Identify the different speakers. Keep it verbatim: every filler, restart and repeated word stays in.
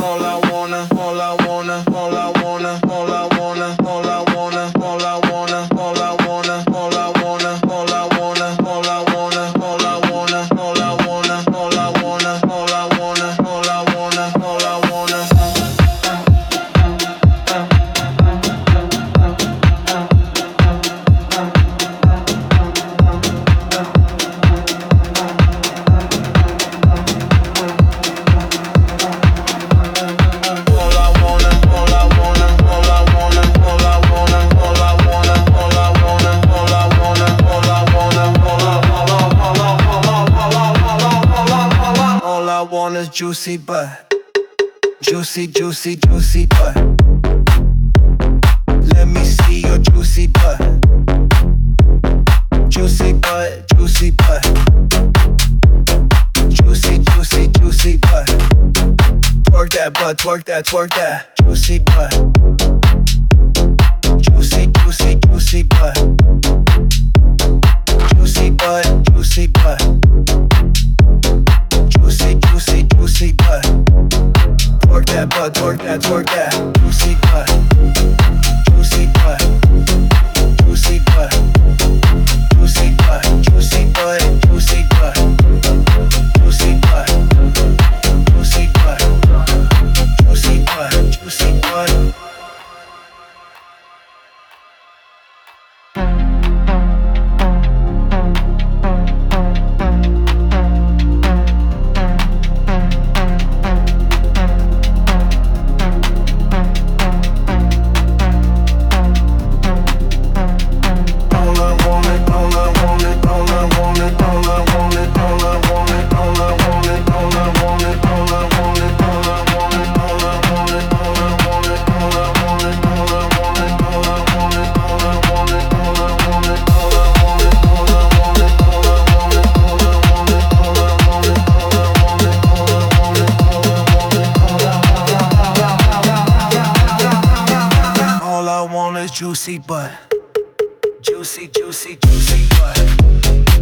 Speaker 1: all I wanna, all I wanna, all I wanna, all I wanna, all I wanna, all I wanna, all I wanna, all I wanna, all I wanna, all I wanna, all I wanna, all I wanna, all I wanna, all I wanna, all I wanna, all I wanna. Juicy butt, juicy, juicy, juicy butt. Let me see your juicy butt. Juicy butt, juicy butt. Juicy, juicy, juicy butt. Twerk that butt, twerk that, twerk that. Juicy butt. Juicy, juicy, juicy butt. Juicy butt, juicy butt. Juicy, juicy, juicy butt. Twerk that butt, twerk that, twerk that. Juicy butt. Juicy butt. Juicy butt. Juicy butt. Juicy butt. Juicy butt. Juicy butt. Juicy butt. Juicy butt. Juicy butt. Juicy butt, juicy, juicy, juicy butt.